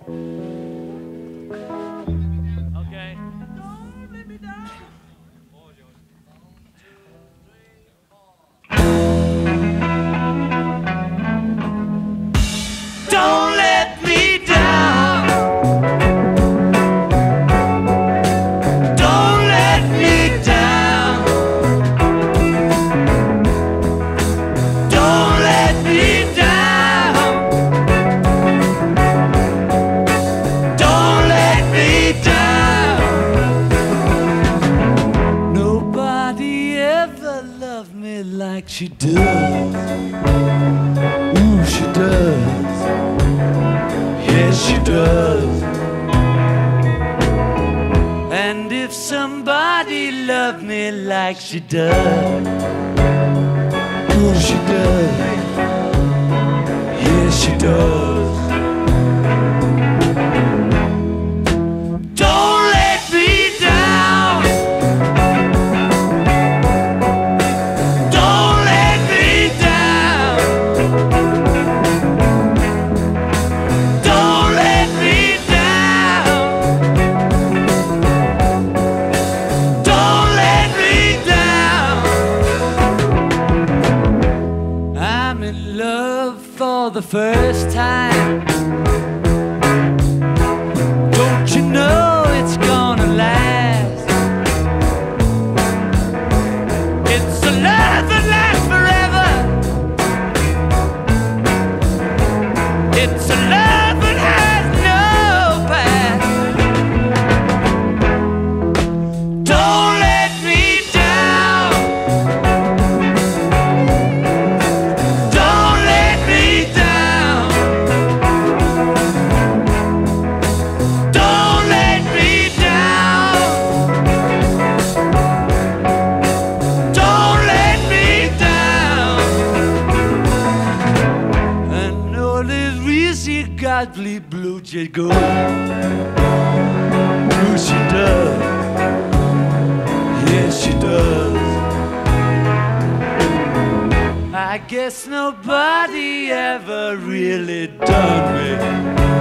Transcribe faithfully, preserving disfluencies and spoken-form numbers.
Okay. Don't let me down. Don't let me down. Don't let me down. Don't let me down. Nobody ever loved me like she does. Ooh, she does. Yes, she does. And if somebody loved me like she does, ooh, she does. Yes, she does. Don't let me down. Don't let me down. Don't let me down. Don't let me down. I'm in love for the first time. Don't you know it's gonna last? It's a love that lasts forever. It's a love that has no past. Don't let me down. Don't let me down. Don't let me down. Don't let me down. And all this greasy godly blue jay go. Ooh, she does. Yes, she does. I guess nobody ever really done me